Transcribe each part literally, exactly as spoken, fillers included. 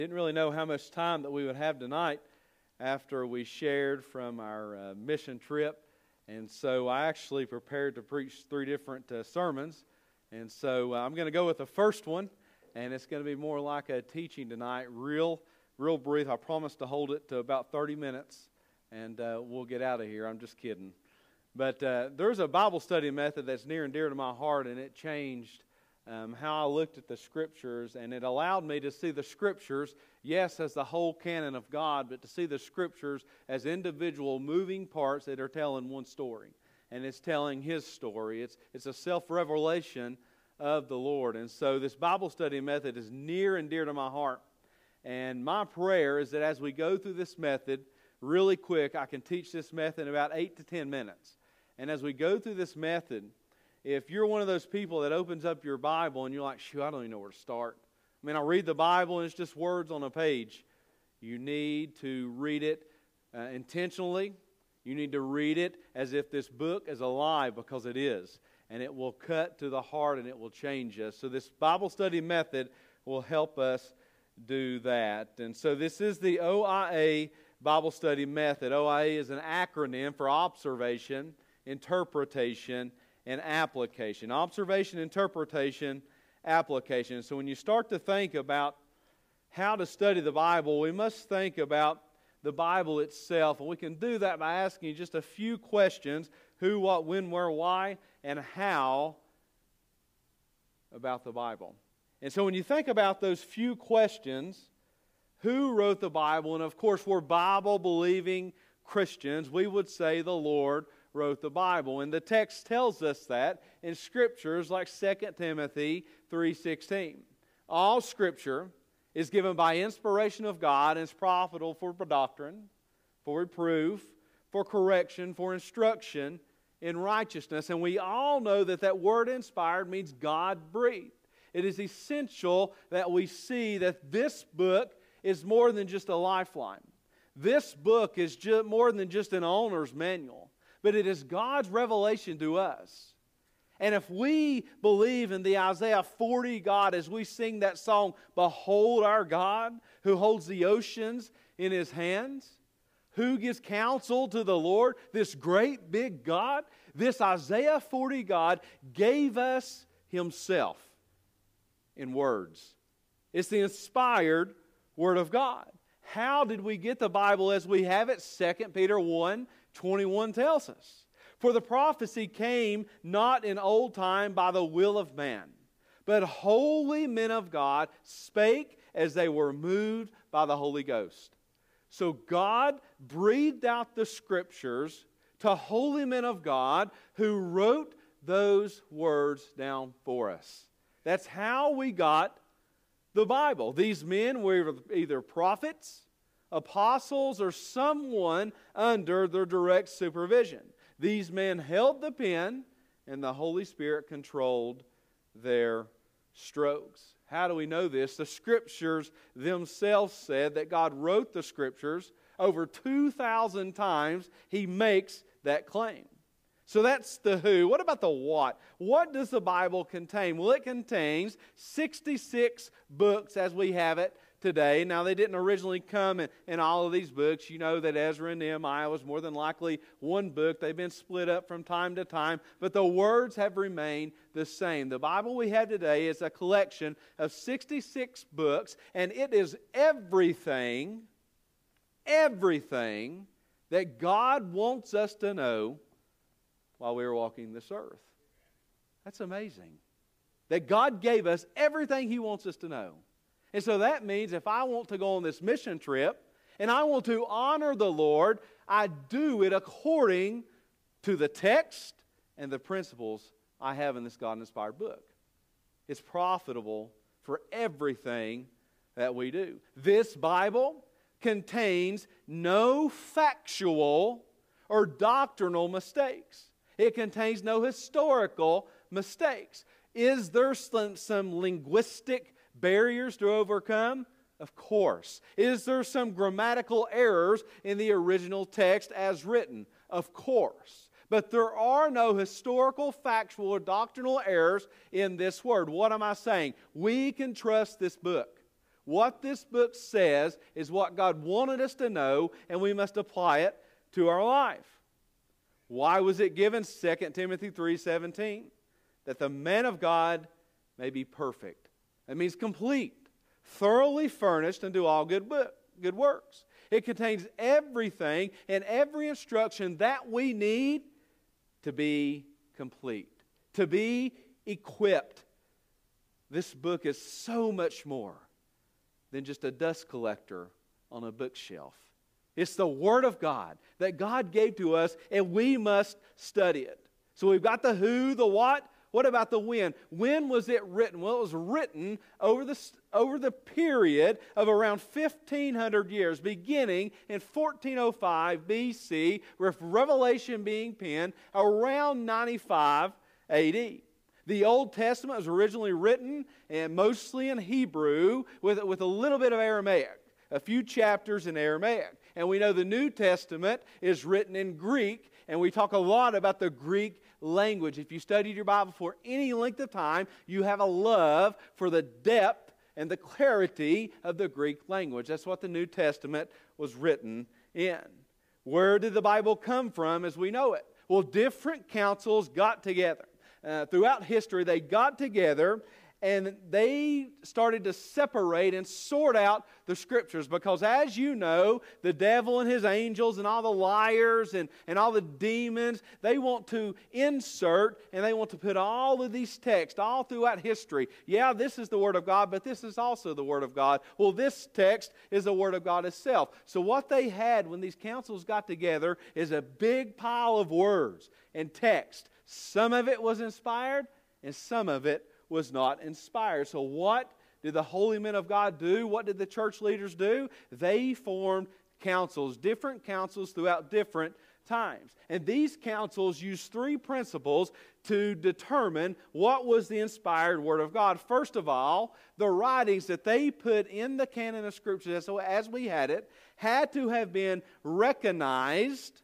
Didn't really know how much time that we would have tonight after we shared from our uh, mission trip, and so I actually prepared to preach three different uh, sermons, and so uh, I'm going to go with the first one, and it's going to be more like a teaching tonight, real, real brief. I promise to hold it to about thirty minutes, and uh, we'll get out of here. I'm just kidding. But uh, there's a Bible study method that's near and dear to my heart, and it changed Um, how I looked at the Scriptures, and it allowed me to see the Scriptures, yes, as the whole canon of God, but to see the Scriptures as individual moving parts that are telling one story. And it's telling His story. It's, it's a self-revelation of the Lord. And so this Bible study method is near and dear to my heart. And my prayer is that as we go through this method, really quick, I can teach this method in about eight to ten minutes. And as we go through this method, if you're one of those people that opens up your Bible and you're like, shoot, I don't even know where to start. I mean, I read the Bible and it's just words on a page. You need to read it uh, intentionally. You need to read it as if this book is alive, because it is. And it will cut to the heart and it will change us. So this Bible study method will help us do that. And so this is the O I A Bible study method. O I A is an acronym for observation, interpretation, and application. Observation, interpretation, application. So when you start to think about how to study the Bible, we must think about the Bible itself. And we can do that by asking you just a few questions: who, what, when, where, why, and how about the Bible. And so when you think about those few questions, who wrote the Bible? And of course, we're Bible-believing Christians. We would say the Lord wrote the Bible. And the text tells us that in Scriptures like Second Timothy three sixteen. All Scripture is given by inspiration of God and is profitable for doctrine, for reproof, for correction, for instruction in righteousness. And we all know that that word inspired means God-breathed. It is essential that we see that this book is more than just a lifeline. This book is just more than just an owner's manual, but it is God's revelation to us. And if we believe in the Isaiah forty God, as we sing that song, "Behold our God, who holds the oceans in His hands," who gives counsel to the Lord, this great big God, this Isaiah forty God gave us Himself in words. It's the inspired Word of God. How did we get the Bible as we have it? Second Peter one twenty-one tells us, "For the prophecy came not in old time by the will of man, but holy men of God spake as they were moved by the Holy Ghost." So God breathed out the Scriptures to holy men of God who wrote those words down for us. That's how we got the Bible. These men were either prophets, apostles, or someone under their direct supervision. These men held the pen, and the Holy Spirit controlled their strokes. How do we know this? The Scriptures themselves said that God wrote the Scriptures over two thousand times. He makes that claim. So that's the who. What about the what? What does the Bible contain? Well, it contains sixty-six books as we have it today. Now, they didn't originally come in, in all of these books. You know that Ezra and Nehemiah was more than likely one book. They've been split up from time to time, but the words have remained the same. The Bible we have today is a collection of sixty-six books, and it is everything, everything that God wants us to know while we were walking this earth. That's amazing. That God gave us everything He wants us to know. And so that means if I want to go on this mission trip and I want to honor the Lord, I do it according to the text and the principles I have in this God-inspired book. It's profitable for everything that we do. This Bible contains no factual or doctrinal mistakes. It contains no historical mistakes. Is there some, some linguistic barriers to overcome? Of course. Is there some grammatical errors in the original text as written? Of course. But there are no historical, factual, or doctrinal errors in this word. What am I saying? We can trust this book. what this book says is what God wanted us to know, and we must apply it to our life. Why was it given? Second Timothy three seventeen. That the man of God may be perfect. That means complete, thoroughly furnished unto all good, book, good works. It contains everything and every instruction that we need to be complete, to be equipped. This book is so much more than just a dust collector on a bookshelf. It's the Word of God that God gave to us, and we must study it. So we've got the who, the what. What about the when? When was it written? Well, it was written over the, over the period of around fifteen hundred years, beginning in fourteen oh five B C, with Revelation being penned around ninety-five A D. The Old Testament was originally written and mostly in Hebrew with, with a little bit of Aramaic, a few chapters in Aramaic. And we know the New Testament is written in Greek, and we talk a lot about the Greek language. If you studied your Bible for any length of time, you have a love for the depth and the clarity of the Greek language. That's what the New Testament was written in. Where did the Bible come from as we know it? Well, different councils got together. Uh, throughout history, they got together and they started to separate and sort out the Scriptures. Because as you know, the devil and his angels and all the liars and, and all the demons, they want to insert and they want to put all of these texts all throughout history. Yeah, this is the Word of God, but this is also the Word of God. Well, this text is the Word of God itself. So what they had when these councils got together is a big pile of words and text. Some of it was inspired and some of it was not inspired. So what did the holy men of God do? What did the church leaders do? They formed councils, different councils throughout different times. And these councils used three principles to determine what was the inspired Word of God. First of all, the writings that they put in the canon of Scripture, so as we had it, had to have been recognized,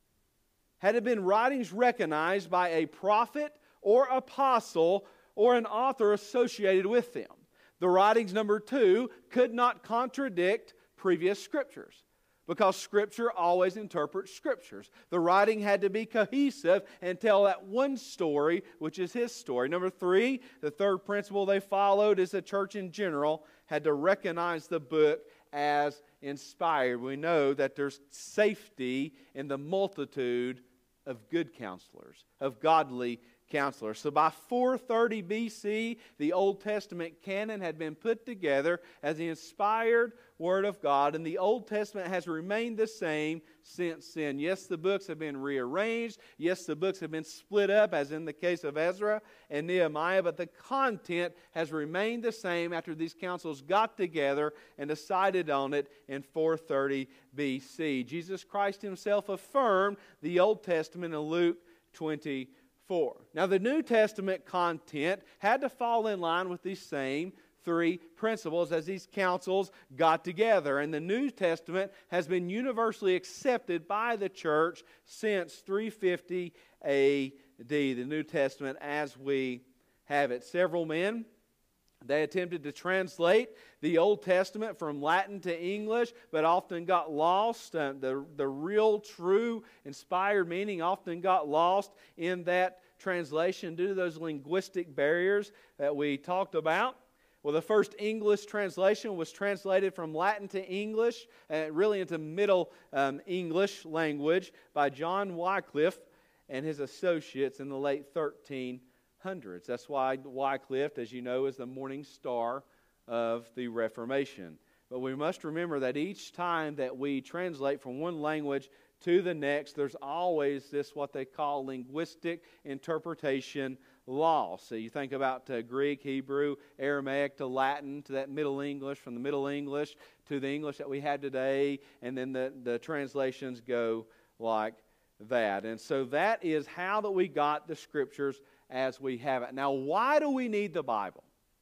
had it been writings recognized by a prophet or apostle or an author associated with them. The writings, number two, could not contradict previous Scriptures, because Scripture always interprets Scriptures. The writing had to be cohesive and tell that one story, which is His story. Number three, the third principle they followed is the church in general had to recognize the book as inspired. We know that there's safety in the multitude of good counselors, of godly counselors. So by four thirty B C, the Old Testament canon had been put together as the inspired Word of God, and the Old Testament has remained the same since then. Yes, the books have been rearranged. Yes, the books have been split up, as in the case of Ezra and Nehemiah, but the content has remained the same after these councils got together and decided on it in four thirty B C. Jesus Christ Himself affirmed the Old Testament in Luke twenty-four. Now, the New Testament content had to fall in line with these same three principles as these councils got together. And the New Testament has been universally accepted by the church since three fifty A D, the New Testament as we have it. Several men, they attempted to translate the Old Testament from Latin to English, but often got lost. Uh, the, the real, true, inspired meaning often got lost in that translation due to those linguistic barriers that we talked about. Well, the first English translation was translated from Latin to English, uh, really into Middle um, English language, by John Wycliffe and his associates in the late thirteen hundreds. That's why Wycliffe, as you know, is the morning star of the Reformation. But we must remember that each time that we translate from one language to the next, there's always this what they call linguistic interpretation loss. So you think about uh, Greek, Hebrew, Aramaic to Latin, to that Middle English, from the Middle English to the English that we have today, and then the, the translations go like that. And so that is how that we got the Scriptures as we have it. Now, why do we need the Bible?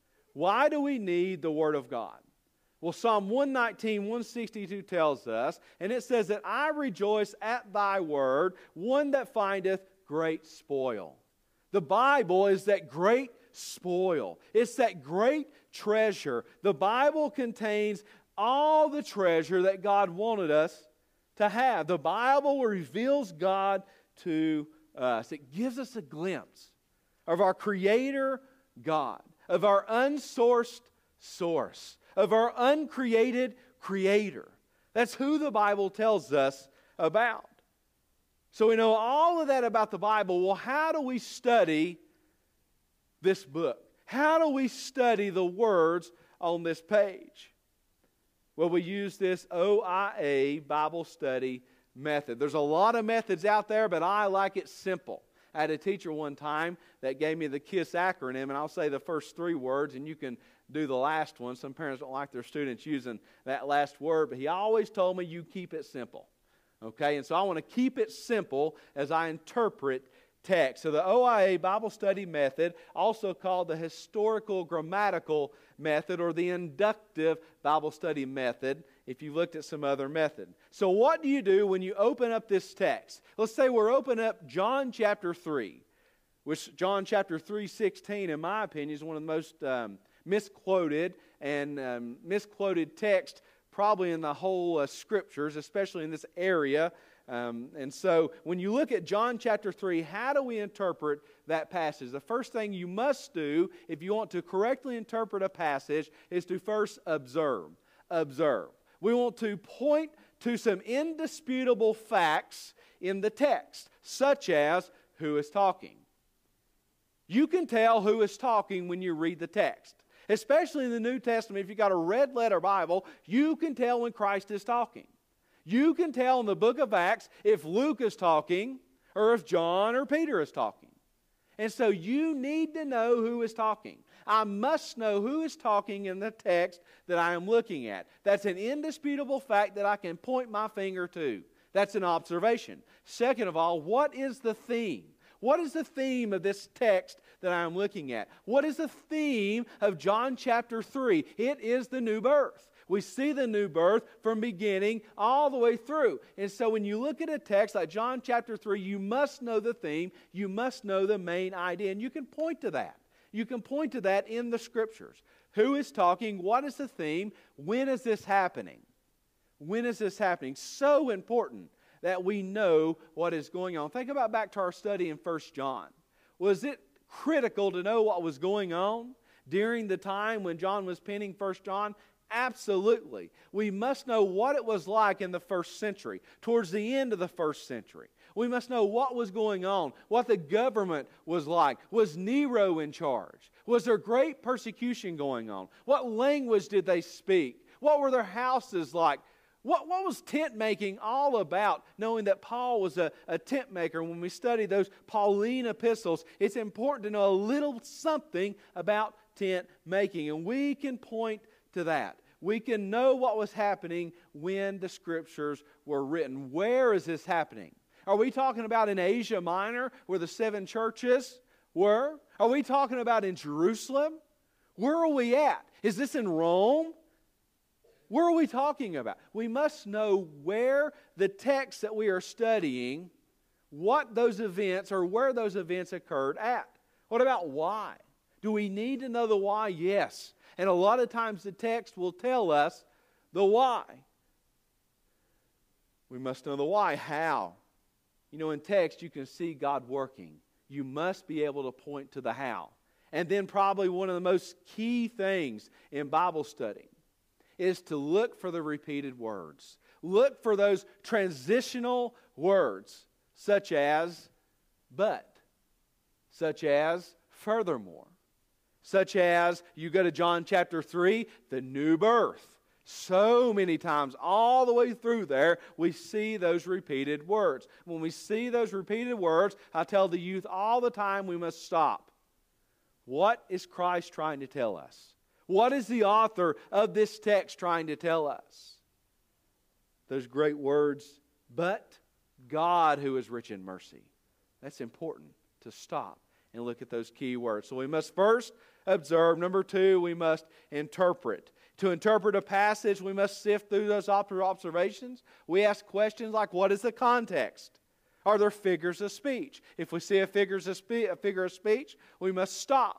Why do we need the Word of God? Well, Psalm one nineteen, one sixty-two tells us, and it says that I rejoice at thy word, one that findeth great spoil. The Bible is that great spoil. It's that great treasure. The Bible contains all the treasure that God wanted us to have. The Bible reveals God to us. It gives us a glimpse of our Creator God, of our unsourced source, of our uncreated Creator. That's who the Bible tells us about. So we know all of that about the Bible. Well, how do we study this book? How do we study the words on this page? Well, we use this O I A Bible study method. There's a lot of methods out there, but I like it simple. I had a teacher one time that gave me the KISS acronym, and I'll say the first three words, and you can do the last one. Some parents don't like their students using that last word, but he always told me, you keep it simple. Okay, and so I want to keep it simple as I interpret text. So the O I A Bible study method, also called the historical grammatical method or the inductive Bible study method, if you've looked at some other method. So what do you do when you open up this text? Let's say we're opening up John chapter three, which John chapter three sixteen, in my opinion, is one of the most um, misquoted and um, misquoted text probably in the whole uh, Scriptures, especially in this area. Um, and so when you look at John chapter three, how do we interpret that passage? The first thing you must do if you want to correctly interpret a passage is to first observe. Observe. We want to point to some indisputable facts in the text, such as who is talking. You can tell who is talking when you read the text. Especially in the New Testament, if you've got a red letter Bible, you can tell when Christ is talking. You can tell in the book of Acts if Luke is talking or if John or Peter is talking. And so you need to know who is talking. I must know who is talking in the text that I am looking at. That's an indisputable fact that I can point my finger to. That's an observation. Second of all, what is the theme? What is the theme of this text that I am looking at? What is the theme of John chapter three? It is the new birth. We see the new birth from beginning all the way through. And so when you look at a text like John chapter three, you must know the theme. You must know the main idea. And you can point to that. You can point to that in the Scriptures. Who is talking? What is the theme? When is this happening? When is this happening? So important that we know what is going on. Think about back to our study in First John. Was it critical to know what was going on during the time when John was penning First John? Absolutely. We must know what it was like in the first century, towards the end of the first century. We must know what was going on, what the government was like. Was Nero in charge? Was there great persecution going on? What language did they speak? What were their houses like? What, what was tent making all about, knowing that Paul was a, a tent maker? When we study those Pauline epistles, it's important to know a little something about tent making. And we can point to that. We can know what was happening when the Scriptures were written. Where is this happening? Are we talking about in Asia Minor, where the seven churches were? Are we talking about in Jerusalem? Where are we at? Is this in Rome? Where are we talking about? We must know where the text that we are studying, what those events or where those events occurred at. What about why? Do we need to know the why? Yes. And a lot of times the text will tell us the why. We must know the why. How? You know, in text you can see God working. You must be able to point to the how. And then probably one of the most key things in Bible study is to look for the repeated words. Look for those transitional words, such as but, such as furthermore, such as, you go to John chapter three, the new birth. So many times, all the way through there, we see those repeated words. When we see those repeated words, I tell the youth all the time, we must stop. What is Christ trying to tell us? What is the author of this text trying to tell us? Those great words, but God who is rich in mercy. That's important to stop and look at those key words. So we must first observe. Number two, we must interpret. To interpret a passage, we must sift through those observations. We ask questions like, what is the context? Are there figures of speech? If we see a, figures of spe- a figure of speech, we must stop.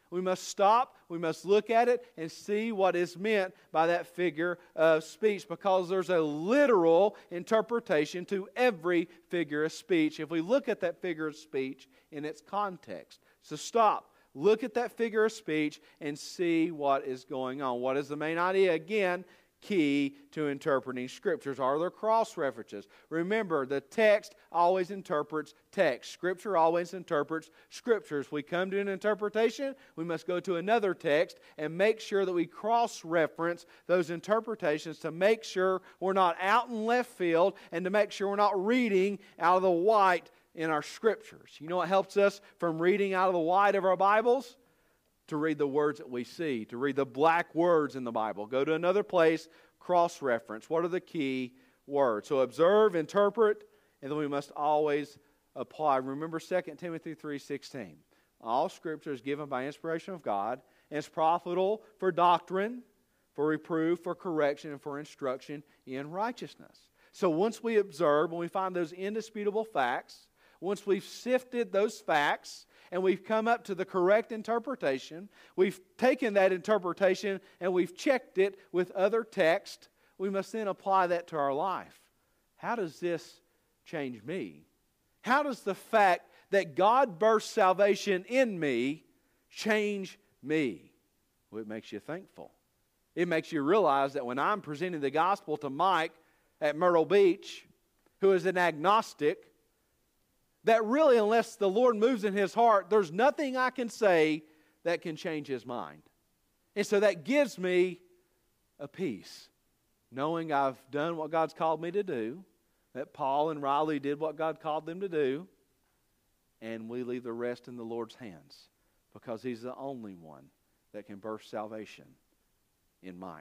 We must stop, we must look at it and see what is meant by that figure of speech, because there's a literal interpretation to every figure of speech if we look at that figure of speech in its context. So stop, look at that figure of speech and see what is going on. What is the main idea? Again, key to interpreting Scriptures are their cross-references. Remember, the text always interprets text. Scripture always interprets Scriptures. If we come to an interpretation, we must go to another text and make sure that we cross-reference those interpretations to make sure we're not out in left field and to make sure we're not reading out of the white in our Scriptures. You know what helps us from reading out of the white of our Bibles? To read the words that we see, to read the black words in the Bible. Go to another place, cross-reference. What are the key words? So observe, interpret, and then we must always apply. Remember Second Timothy three sixteen. All Scripture is given by inspiration of God, and is profitable for doctrine, for reproof, for correction, and for instruction in righteousness. So once we observe, when we find those indisputable facts, once we've sifted those facts, and we've come up to the correct interpretation, we've taken that interpretation and we've checked it with other text, we must then apply that to our life. How does this change me? How does the fact that God births salvation in me change me? Well, it makes you thankful. It makes you realize that when I'm presenting the gospel to Mike at Myrtle Beach, who is an agnostic, that really, unless the Lord moves in his heart, there's nothing I can say that can change his mind. And so that gives me a peace, knowing I've done what God's called me to do, that Paul and Riley did what God called them to do, and we leave the rest in the Lord's hands, because He's the only one that can birth salvation in Mike.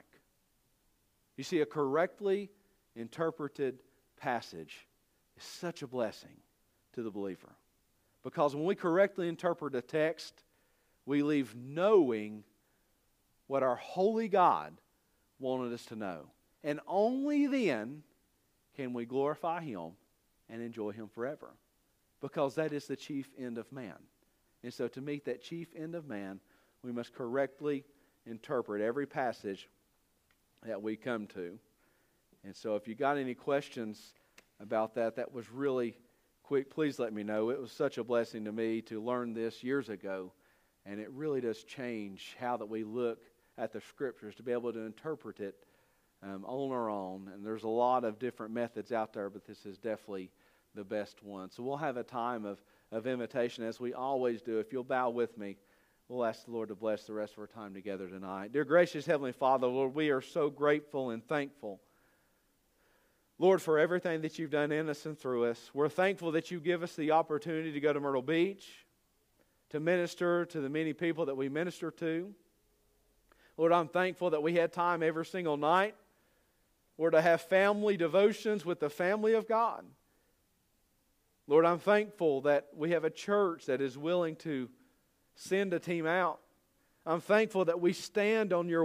You see, a correctly interpreted passage is such a blessing to the believer. Because when we correctly interpret a text, we leave knowing what our holy God wanted us to know. And only then can we glorify Him and enjoy Him forever. Because that is the chief end of man. And so to meet that chief end of man, we must correctly interpret every passage that we come to. And so if you got any questions about that, that was really quick, please let me know. It was such a blessing to me to learn this years ago, and it really does change how that we look at the Scriptures, to be able to interpret it um, on our own. And there's a lot of different methods out there, but this is definitely the best one. So we'll have a time of, of invitation, as we always do. If you'll bow with me, we'll ask the Lord to bless the rest of our time together tonight. Dear gracious Heavenly Father, Lord, we are so grateful and thankful, Lord, for everything that You've done in us and through us. We're thankful that You give us the opportunity to go to Myrtle Beach, to minister to the many people that we minister to. Lord, I'm thankful that we had time every single night, Lord, to have family devotions with the family of God. Lord, I'm thankful that we have a church that is willing to send a team out. I'm thankful that we stand on Your